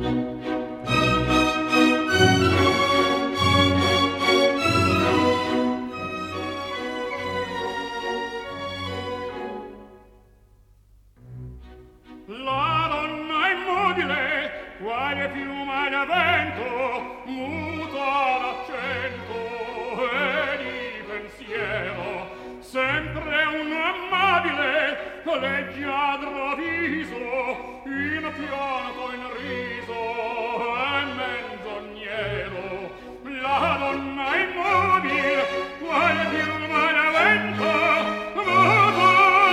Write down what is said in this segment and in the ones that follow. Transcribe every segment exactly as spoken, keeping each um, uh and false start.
La donna immobile, quale piuma da vento, muta d'accento e di pensiero, sempre un amabile, leggiadro viso, in pianto in riso e menzognero. La donna immobile, quale piuma da vento, muta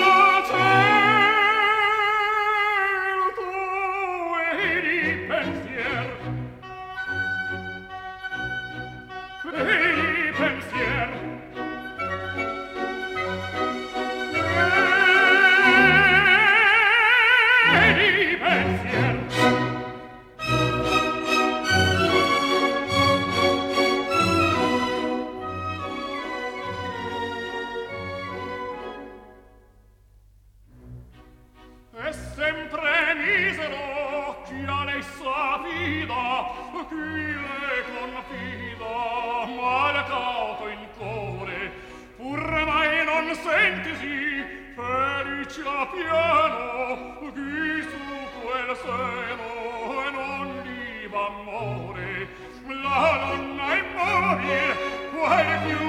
è sempre misero chi a lei s'affida, chi le confida, mal cauto in cuore, pur mai non sentisi felice a piano, chi su quel seno non viva amore. La donna immobile, quale più